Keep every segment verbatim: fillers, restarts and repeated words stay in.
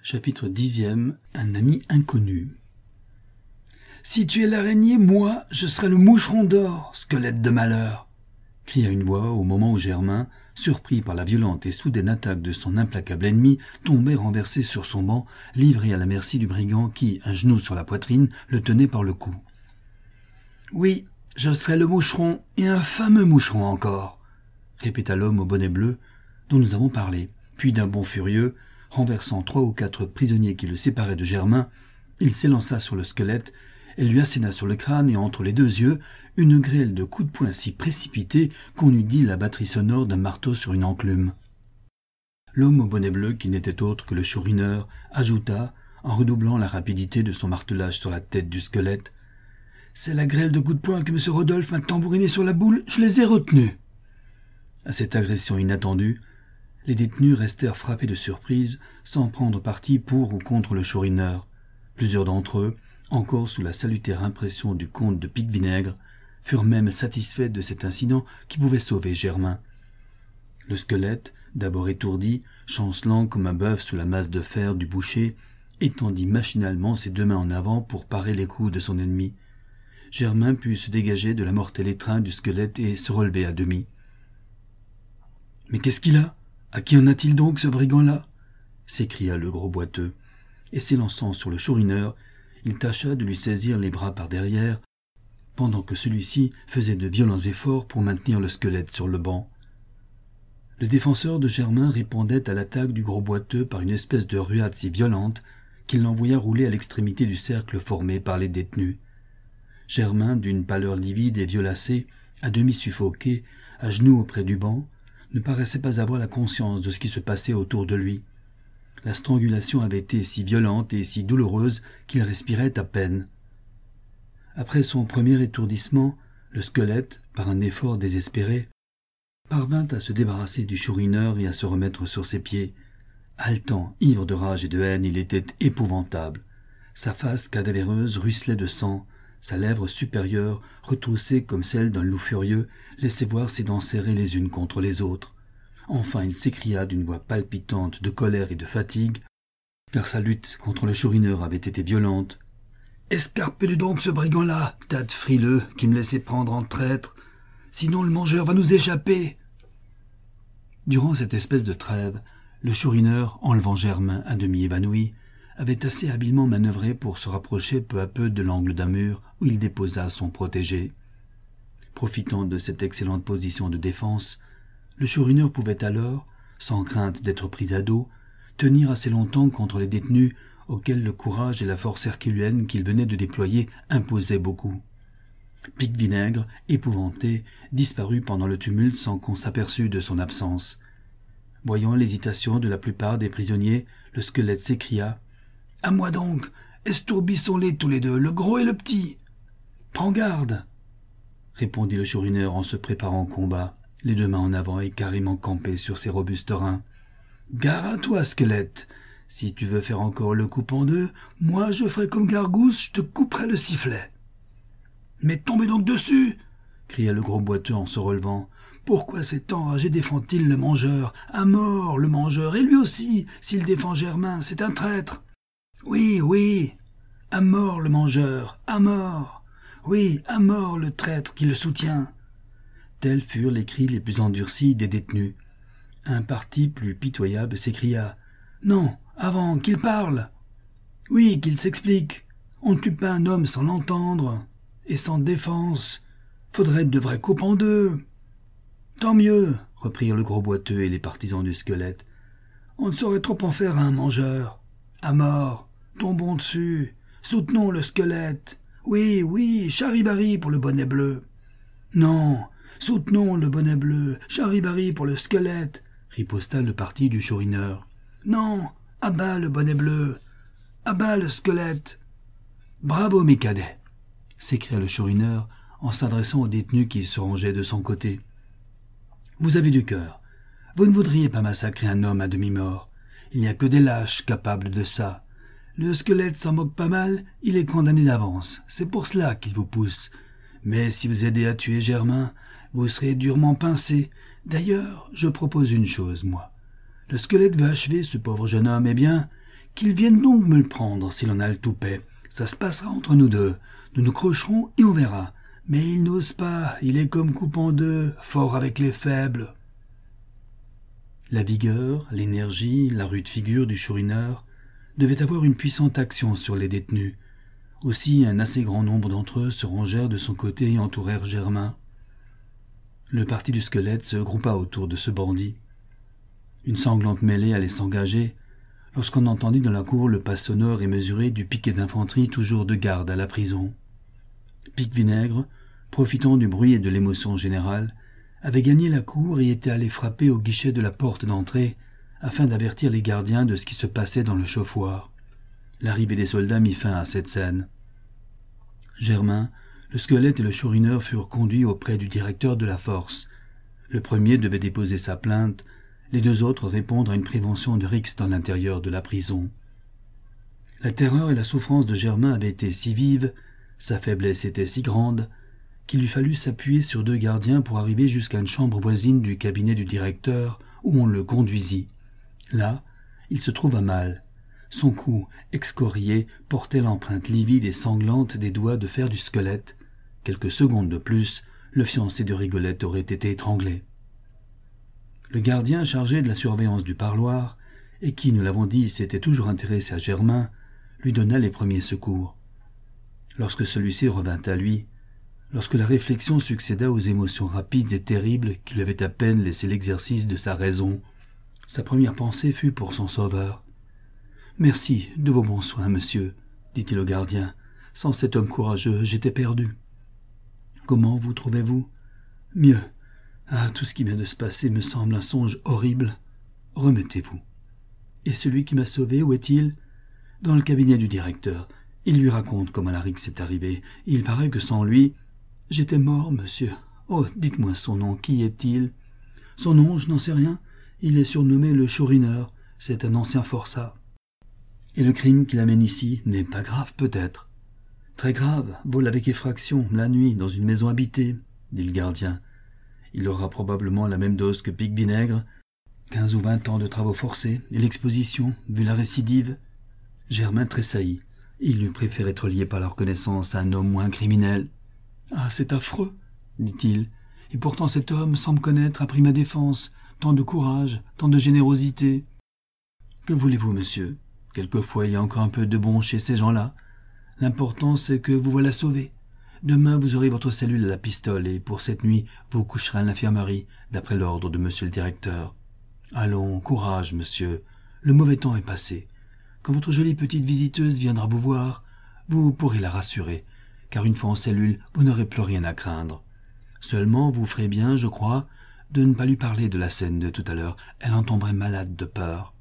Chapitre dixième. Un ami inconnu. Si tu es l'araignée, moi, je serai le moucheron d'or, squelette de malheur, cria une voix au moment où Germain, surpris par la violente et soudaine attaque de son implacable ennemi, tombait renversé sur son banc, livré à la merci du brigand qui, un genou sur la poitrine, le tenait par le cou. Oui, je serai le moucheron, et un fameux moucheron encore, répéta l'homme au bonnet bleu, dont nous avons parlé, puis d'un bond furieux, renversant trois ou quatre prisonniers qui le séparaient de Germain, il s'élança sur le squelette et lui asséna sur le crâne et entre les deux yeux une grêle de coups de poing si précipités qu'on eût dit la batterie sonore d'un marteau sur une enclume. L'homme au bonnet bleu, qui n'était autre que le chourineur, ajouta, en redoublant la rapidité de son martelage sur la tête du squelette, « C'est la grêle de coups de poing que M. Rodolphe m'a tambouriné sur la boule, je les ai retenus !» À cette agression inattendue, les détenus restèrent frappés de surprise, sans prendre parti pour ou contre le chourineur. Plusieurs d'entre eux, encore sous la salutaire impression du comte de Pique-Vinaigre, furent même satisfaits de cet incident qui pouvait sauver Germain. Le squelette, d'abord étourdi, chancelant comme un bœuf sous la masse de fer du boucher, étendit machinalement ses deux mains en avant pour parer les coups de son ennemi. Germain put se dégager de la mortelle étreinte du squelette et se relever à demi. « Mais qu'est-ce qu'il a ? À qui en a-t-il donc, ce brigand-là » s'écria le gros boiteux, et s'élançant sur le chourineur, il tâcha de lui saisir les bras par derrière, pendant que celui-ci faisait de violents efforts pour maintenir le squelette sur le banc. Le défenseur de Germain répondait à l'attaque du gros boiteux par une espèce de ruade si violente qu'il l'envoya rouler à l'extrémité du cercle formé par les détenus. Germain, d'une pâleur livide et violacée, à demi suffoqué, à genoux auprès du banc, ne paraissait pas avoir la conscience de ce qui se passait autour de lui. La strangulation avait été si violente et si douloureuse qu'il respirait à peine. Après son premier étourdissement, le squelette, par un effort désespéré, parvint à se débarrasser du chourineur et à se remettre sur ses pieds. Haletant, ivre de rage et de haine, il était épouvantable. Sa face cadavéreuse ruisselait de sang, sa lèvre supérieure, retroussée comme celle d'un loup furieux, laissait voir ses dents serrées les unes contre les autres. Enfin il s'écria d'une voix palpitante de colère et de fatigue, car sa lutte contre le chourineur avait été violente. « Escarpez-le donc ce brigand-là, tas de frileux, qui me laissez prendre en traître, sinon le mangeur va nous échapper !» Durant cette espèce de trêve, le chourineur, enlevant Germain à demi évanoui, avait assez habilement manœuvré pour se rapprocher peu à peu de l'angle d'un mur où il déposa son protégé. Profitant de cette excellente position de défense, le chourineur pouvait alors, sans crainte d'être pris à dos, tenir assez longtemps contre les détenus auxquels le courage et la force herculéenne qu'il venait de déployer imposaient beaucoup. Pique-Vinaigre, épouvanté, disparut pendant le tumulte sans qu'on s'aperçût de son absence. Voyant l'hésitation de la plupart des prisonniers, le squelette s'écria « À moi donc, estourbissons-les tous les deux, le gros et le petit !»« Prends garde !» répondit le chourineur en se préparant au combat, les deux mains en avant et carrément campé sur ses robustes reins. « Gare à toi, squelette ! Si tu veux faire encore le coupe en deux, moi je ferai comme Gargousse, je te couperai le sifflet. »« Mais tombez donc dessus !» cria le gros boiteux en se relevant. « Pourquoi cet enragé défend-il le mangeur ? À mort, le mangeur, et lui aussi, s'il défend Germain, c'est un traître. »« Oui, oui, à mort le mangeur, à mort. Oui, à mort le traître qui le soutient. » Tels furent les cris les plus endurcis des détenus. Un parti plus pitoyable s'écria « Non, avant, qu'il parle. Oui, qu'il s'explique. On ne tue pas un homme sans l'entendre. Et sans défense. Faudrait de vraies coupes en deux. »« Tant mieux, reprirent le gros boiteux et les partisans du squelette. On ne saurait trop en faire à un mangeur. À mort, tombons dessus. Soutenons le squelette. Oui, oui, charibari pour le bonnet bleu. Non, soutenons le bonnet bleu, charibari pour le squelette, riposta le parti du chourineur. Non, à bas le bonnet bleu, à bas le squelette. Bravo, mes cadets, s'écria le chourineur en s'adressant au détenu qui se rangeait de son côté. Vous avez du cœur. Vous ne voudriez pas massacrer un homme à demi-mort. Il n'y a que des lâches capables de ça. Le squelette s'en moque pas mal, il est condamné d'avance. C'est pour cela qu'il vous pousse. Mais si vous aidez à tuer Germain, vous serez durement pincé. D'ailleurs, je propose une chose, moi. Le squelette veut achever ce pauvre jeune homme, eh bien, Qu'il vienne donc me le prendre s'il en a le toupet. Ça se passera entre nous deux. Nous nous crocherons et on verra. Mais il n'ose pas, il est comme coupe en deux, fort avec les faibles. » La vigueur, l'énergie, la rude figure du Chourineur devaient avoir une puissante action sur les détenus. Aussi un assez grand nombre d'entre eux se rangèrent de son côté et entourèrent Germain. Le parti du squelette se groupa autour de ce bandit. Une sanglante mêlée allait s'engager lorsqu'on entendit dans la cour le pas sonore et mesuré du piquet d'infanterie toujours de garde à la prison. Pique-Vinaigre, profitant du bruit et de l'émotion générale, avait gagné la cour et était allé frapper au guichet de la porte d'entrée afin d'avertir les gardiens de ce qui se passait dans le chauffoir. L'arrivée des soldats mit fin à cette scène. Germain, le squelette et le Chourineur furent conduits auprès du directeur de la force. Le premier devait déposer sa plainte, les deux autres répondre à une prévention de rixe dans l'intérieur de la prison. La terreur et la souffrance de Germain avaient été si vives, sa faiblesse était si grande, qu'il lui fallut s'appuyer sur deux gardiens pour arriver jusqu'à une chambre voisine du cabinet du directeur, où on le conduisit. Là, il se trouva mal. Son cou, excorié, portait l'empreinte livide et sanglante des doigts de fer du squelette. Quelques secondes de plus, le fiancé de Rigolette aurait été étranglé. Le gardien chargé de la surveillance du parloir, et qui, nous l'avons dit, s'était toujours intéressé à Germain, lui donna les premiers secours. Lorsque celui-ci revint à lui, lorsque la réflexion succéda aux émotions rapides et terribles qui lui avaient à peine laissé l'exercice de sa raison, sa première pensée fut pour son sauveur. « Merci de vos bons soins, monsieur, » dit-il au gardien. « Sans cet homme courageux, j'étais perdu. »« Comment vous trouvez-vous ?»« Mieux. Ah, tout ce qui vient de se passer me semble un songe horrible. Remettez-vous. »« Et celui qui m'a sauvé, où est-il ?»« Dans le cabinet du directeur. Il lui raconte comment la rixe est arrivée. Il paraît que sans lui... »« J'étais mort, monsieur. Oh, dites-moi son nom. Qui est-il ?»« Son nom, je n'en sais rien. Il est surnommé le Chourineur. C'est un ancien forçat. »« Et le crime qui l'amène ici n'est pas grave, peut-être ?»« Très grave. Vol avec effraction, la nuit, dans une maison habitée, » dit le gardien. « Il aura probablement la même dose que Pique-Vinaigre. Quinze ou vingt ans de travaux forcés, et l'exposition, vu la récidive. » Germain tressaillit. Il eût préféré être lié par la reconnaissance à un homme moins criminel. « Ah, c'est affreux, » dit-il. « Et pourtant cet homme semble connaître, a pris ma défense, tant de courage, tant de générosité. » « Que voulez-vous, monsieur ? Quelquefois il y a encore un peu de bon chez ces gens-là. L'important c'est que vous voilà sauvé. Demain vous aurez votre cellule à la pistole et pour cette nuit vous coucherez à l'infirmerie, d'après l'ordre de monsieur le directeur. Allons, courage, monsieur. Le mauvais temps est passé. Quand votre jolie petite visiteuse viendra vous voir, vous pourrez la rassurer, car une fois en cellule, vous n'aurez plus rien à craindre. Seulement, vous ferez bien, je crois, de ne pas lui parler de la scène de tout à l'heure. Elle en tomberait malade de peur.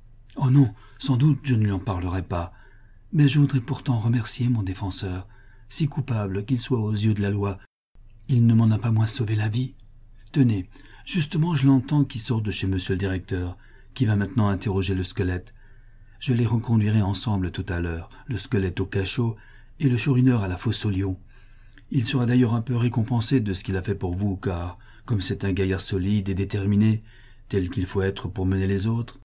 Oh non, sans doute je ne lui en parlerai pas. Mais je voudrais pourtant remercier mon défenseur. Si coupable qu'il soit aux yeux de la loi, il ne m'en a pas moins sauvé la vie. Tenez, justement je l'entends qui sort de chez monsieur le directeur, qui va maintenant interroger le squelette. Je les reconduirai ensemble tout à l'heure, le squelette au cachot et le Chourineur à la fosse au lion. Il sera d'ailleurs un peu récompensé de ce qu'il a fait pour vous, car, comme c'est un gaillard solide et déterminé, tel qu'il faut être pour mener les autres,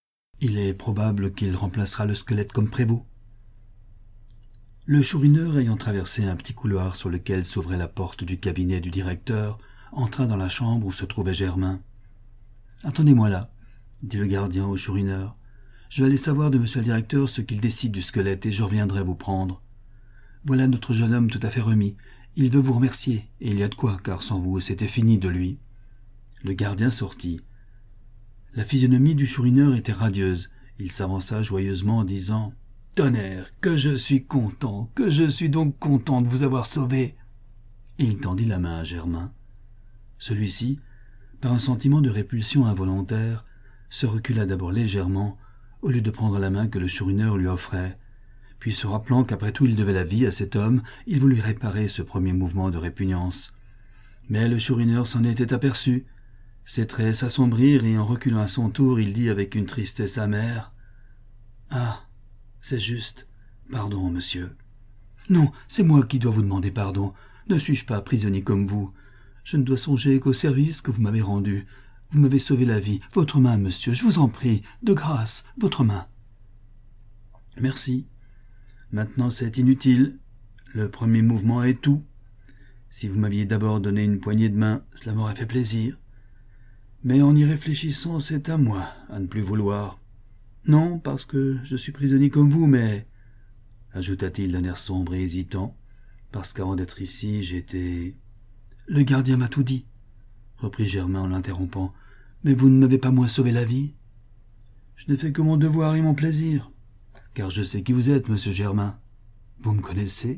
il est probable qu'il remplacera le squelette comme prévôt. Le Chourineur, ayant traversé un petit couloir sur lequel s'ouvrait la porte du cabinet du directeur, entra dans la chambre où se trouvait Germain. « Attendez-moi là, » dit le gardien au Chourineur. « Je vais aller savoir de monsieur le directeur ce qu'il décide du squelette et je reviendrai vous prendre. Voilà notre jeune homme tout à fait remis. Il veut vous remercier, et il y a de quoi, car sans vous, c'était fini de lui. » Le gardien sortit. La physionomie du Chourineur était radieuse. Il s'avança joyeusement en disant « Tonnerre, que je suis content, que je suis donc content de vous avoir sauvé !» Et il tendit la main à Germain. Celui-ci, par un sentiment de répulsion involontaire, se recula d'abord légèrement, au lieu de prendre la main que le Chourineur lui offrait. Puis, se rappelant qu'après tout il devait la vie à cet homme, il voulut réparer ce premier mouvement de répugnance. Mais le Chourineur s'en était aperçu. Ses traits s'assombrirent et en reculant à son tour, il dit avec une tristesse amère « Ah, c'est juste. Pardon, monsieur. »« Non, c'est moi qui dois vous demander pardon. Ne suis-je pas prisonnier comme vous? Je ne dois songer qu'au service que vous m'avez rendu. Vous m'avez sauvé la vie. Votre main, monsieur, je vous en prie, de grâce, votre main. » Merci. Maintenant c'est inutile. Le premier mouvement est tout. Si vous m'aviez d'abord donné une poignée de main, cela m'aurait fait plaisir. Mais en y réfléchissant, c'est à moi à ne plus vouloir. Non, parce que je suis prisonnier comme vous, mais... ajouta-t-il d'un air sombre et hésitant, parce qu'avant d'être ici, j'étais... Le gardien m'a tout dit, reprit Germain en l'interrompant. Mais vous ne m'avez pas moins sauvé la vie. Je n'ai fait que mon devoir et mon plaisir, car je sais qui vous êtes, monsieur Germain. Vous me connaissez?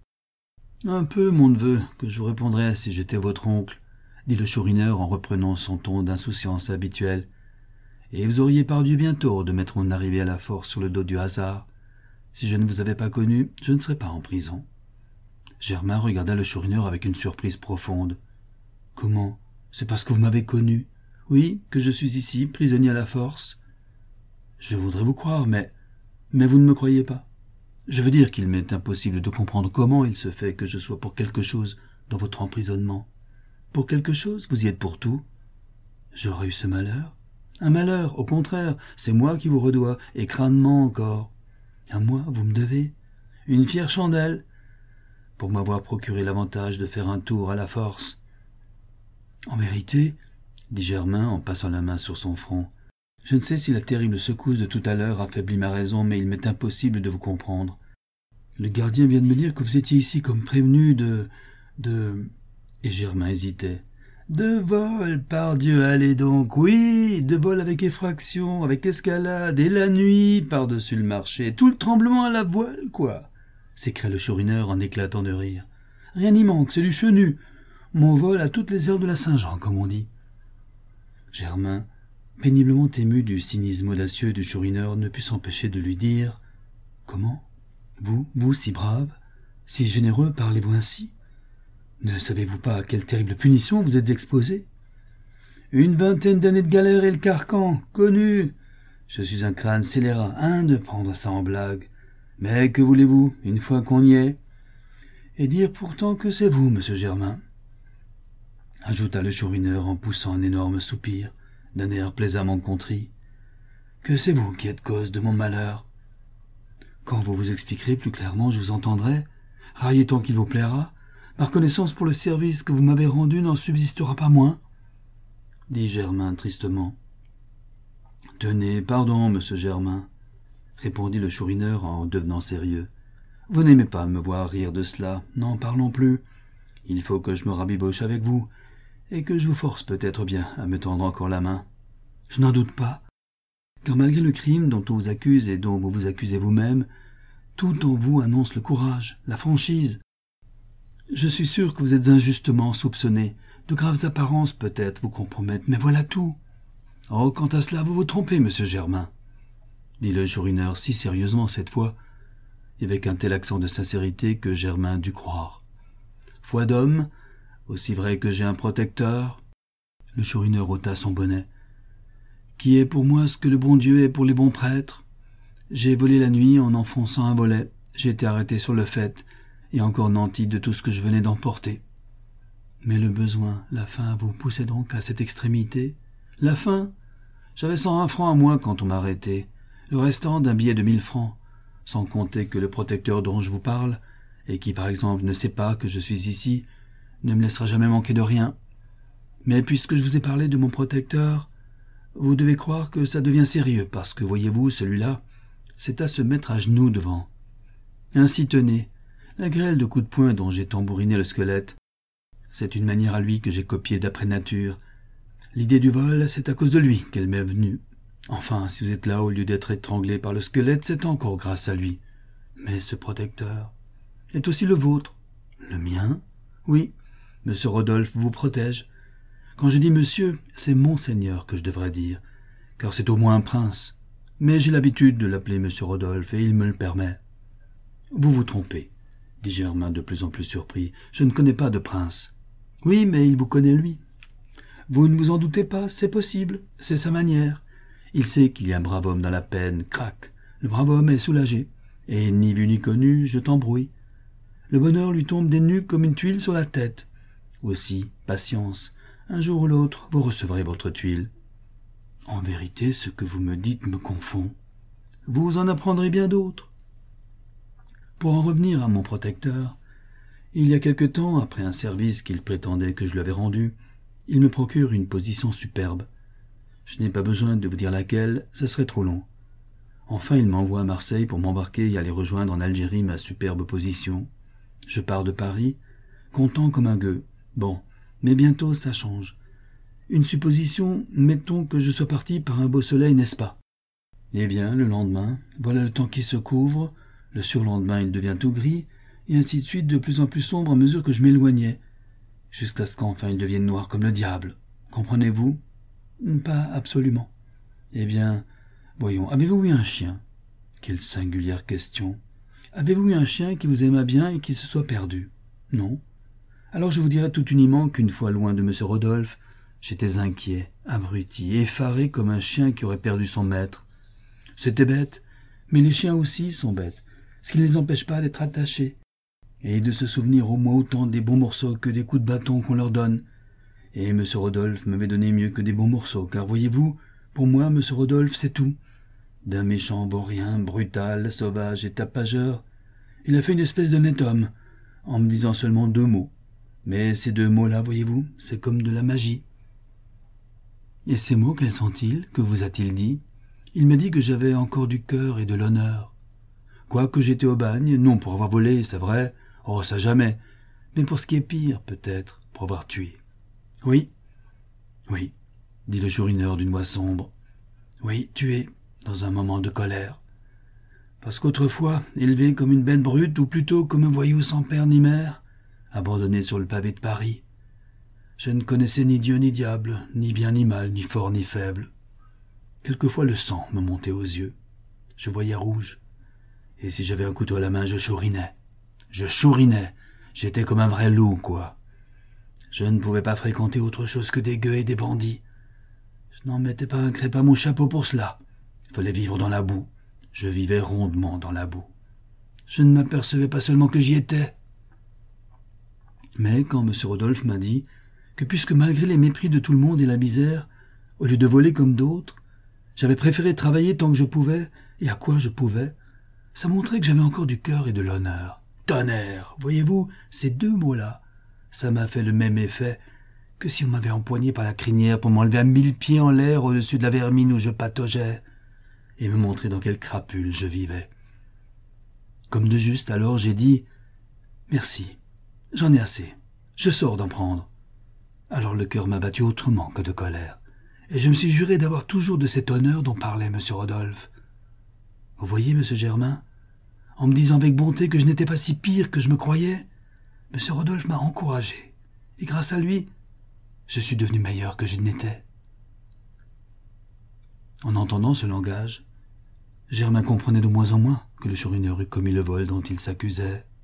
Un peu, mon neveu, que je vous répondrais si j'étais votre oncle, dit le chourineur en reprenant son ton d'insouciance habituel. Et vous auriez par Dieu bien tort de mettre mon arrivée à la force sur le dos du hasard. Si je ne vous avais pas connu, je ne serais pas en prison. Germain regarda le chourineur avec une surprise profonde. Comment? C'est parce que vous m'avez connu? Oui, que je suis ici, prisonnier à la force. Je voudrais vous croire, mais... mais vous ne me croyez pas. Je veux dire qu'il m'est impossible de comprendre comment il se fait que je sois pour quelque chose dans votre emprisonnement. Pour quelque chose, vous y êtes pour tout. J'aurais eu ce malheur? Un malheur, au contraire, c'est moi qui vous redois, et crânement encore. À moi, vous me devez une fière chandelle pour m'avoir procuré l'avantage de faire un tour à la force. En vérité, dit Germain en passant la main sur son front, je ne sais si la terrible secousse de tout à l'heure affaiblit ma raison, mais il m'est impossible de vous comprendre. Le gardien vient de me dire que vous étiez ici comme prévenu de... de... Et Germain hésitait. De vol, pardieu, allez donc, oui, de vol avec effraction, avec escalade, et la nuit, par-dessus le marché, tout le tremblement à la voile, quoi, s'écria le chourineur en éclatant de rire. Rien n'y manque, c'est du chenu. Mon vol à toutes les heures de la Saint-Jean, comme on dit. Germain, péniblement ému du cynisme audacieux du chourineur, ne put s'empêcher de lui dire « Comment? Vous, vous, si brave, si généreux, parlez-vous ainsi? Ne savez-vous pas à quelle terrible punition vous êtes exposé? Une vingtaine d'années de galère et le carcan, connu. Je suis un crâne scélérat, hein, de prendre ça en blague. Mais que voulez-vous, une fois qu'on y est? Et dire pourtant que c'est vous, monsieur Germain, ajouta le chourineur en poussant un énorme soupir, d'un air plaisamment contrit, que c'est vous qui êtes cause de mon malheur. Quand vous vous expliquerez plus clairement, je vous entendrai, raillez tant qu'il vous plaira. Ma reconnaissance pour le service que vous m'avez rendu n'en subsistera pas moins, dit Germain tristement. Tenez, pardon, monsieur Germain, répondit le chourineur en devenant sérieux. Vous n'aimez pas me voir rire de cela, n'en parlons plus. Il faut que je me rabiboche avec vous, et que je vous force peut-être bien à me tendre encore la main. Je n'en doute pas, car malgré le crime dont on vous accuse et dont vous vous accusez vous-même, tout en vous annonce le courage, la franchise. Je suis sûr que vous êtes injustement soupçonné. De graves apparences, peut-être, vous compromettent, mais voilà tout. Oh, quant à cela, vous vous trompez, monsieur Germain, dit le chourineur si sérieusement cette fois, et avec un tel accent de sincérité que Germain dut croire. Foi d'homme, aussi vrai que j'ai un protecteur, le chourineur ôta son bonnet, qui est pour moi ce que le bon Dieu est pour les bons prêtres. J'ai volé la nuit en enfonçant un volet, j'ai été arrêté sur le fait, et encore nanti de tout ce que je venais d'emporter. Mais le besoin, la faim, vous poussez donc à cette extrémité? La faim? J'avais cent un francs à moi quand on m'a arrêté, le restant d'un billet de mille francs, sans compter que le protecteur dont je vous parle, et qui par exemple ne sait pas que je suis ici, ne me laissera jamais manquer de rien. Mais puisque je vous ai parlé de mon protecteur, vous devez croire que ça devient sérieux, parce que, voyez-vous, celui-là, c'est à se mettre à genoux devant. Ainsi tenez, la grêle de coups de poing dont j'ai tambouriné le squelette, c'est une manière à lui que j'ai copiée d'après nature. L'idée du vol, c'est à cause de lui qu'elle m'est venue. Enfin, si vous êtes là au lieu d'être étranglé par le squelette, c'est encore grâce à lui. Mais ce protecteur est aussi le vôtre. Le mien? Oui, monsieur Rodolphe vous protège. Quand je dis monsieur, c'est monseigneur que je devrais dire, car c'est au moins un prince. Mais j'ai l'habitude de l'appeler monsieur Rodolphe, et il me le permet. Vous vous trompez, dit Germain de plus en plus surpris. Je ne connais pas de prince. Oui, mais il vous connaît lui. Vous ne vous en doutez pas, c'est possible, c'est sa manière. Il sait qu'il y a un brave homme dans la peine, crac. Le brave homme est soulagé, et ni vu ni connu, je t'embrouille. Le bonheur lui tombe des nues comme une tuile sur la tête. Aussi, patience, un jour ou l'autre, vous recevrez votre tuile. En vérité, ce que vous me dites me confond. vous en apprendrez bien d'autres. Pour en revenir à mon protecteur, il y a quelque temps, après un service qu'il prétendait que je lui avais rendu, il me procure une position superbe. Je n'ai pas besoin de vous dire laquelle, ce serait trop long. Enfin, il m'envoie à Marseille pour m'embarquer et aller rejoindre en Algérie ma superbe position. Je pars de Paris, content comme un gueux. Bon, mais bientôt ça change. Une supposition, mettons que je sois parti par un beau soleil, n'est-ce pas? Eh bien, le lendemain, voilà le temps qui se couvre, le surlendemain il devient tout gris, et ainsi de suite de plus en plus sombre à mesure que je m'éloignais, jusqu'à ce qu'enfin il devienne noir comme le diable. Comprenez-vous? Pas absolument. Eh bien, voyons, avez-vous eu un chien? Quelle singulière question. Avez-vous eu un chien qui vous aima bien et qui se soit perdu? Non. Alors je vous dirai tout uniment qu'une fois loin de M. Rodolphe, j'étais inquiet, abruti, effaré comme un chien qui aurait perdu son maître. C'était bête, mais les chiens aussi sont bêtes, ce qui ne les empêche pas d'être attachés, et de se souvenir au moins autant des bons morceaux que des coups de bâton qu'on leur donne. Et M. Rodolphe m'avait donné mieux que des bons morceaux, car voyez-vous, pour moi, M. Rodolphe, c'est tout. D'un méchant vaurien, brutal, sauvage et tapageur, il a fait une espèce d'honnête homme, en me disant seulement deux mots. Mais ces deux mots-là, voyez-vous, c'est comme de la magie. Et ces mots, quels sont-ils? Que vous a-t-il dit? Il m'a dit que j'avais encore du cœur et de l'honneur. Quoique j'étais au bagne, non pour avoir volé, c'est vrai, oh ça jamais, mais pour ce qui est pire, peut-être, pour avoir tué. Oui, oui, dit le chourineur d'une voix sombre. Oui, tué, dans un moment de colère. Parce qu'autrefois, élevé comme une bête brute, ou plutôt comme un voyou sans père ni mère, abandonné sur le pavé de Paris, je ne connaissais ni Dieu ni diable, ni bien ni mal, ni fort ni faible. Quelquefois le sang me montait aux yeux. Je voyais rouge. Et si j'avais un couteau à la main, je chourinais. Je chourinais. J'étais comme un vrai loup, quoi. Je ne pouvais pas fréquenter autre chose que des gueux et des bandits. Je n'en mettais pas un crépa à mon chapeau pour cela. Il fallait vivre dans la boue. Je vivais rondement dans la boue. Je ne m'apercevais pas seulement que j'y étais. Mais quand M. Rodolphe m'a dit que puisque malgré les mépris de tout le monde et la misère, au lieu de voler comme d'autres, j'avais préféré travailler tant que je pouvais et à quoi je pouvais, ça montrait que j'avais encore du cœur et de l'honneur. Tonnerre, voyez-vous, ces deux mots-là, ça m'a fait le même effet que si on m'avait empoigné par la crinière pour m'enlever à mille pieds en l'air au-dessus de la vermine où je pataugeais et me montrer dans quelle crapule je vivais. Comme de juste, alors j'ai dit « Merci, j'en ai assez, je sors d'en prendre ». Alors le cœur m'a battu autrement que de colère, et je me suis juré d'avoir toujours de cet honneur dont parlait M. Rodolphe. Vous voyez, M. Germain, en me disant avec bonté que je n'étais pas si pire que je me croyais, M. Rodolphe m'a encouragé, et grâce à lui, je suis devenu meilleur que je n'étais. En entendant ce langage, Germain comprenait de moins en moins que le chourineur eût commis le vol dont il s'accusait.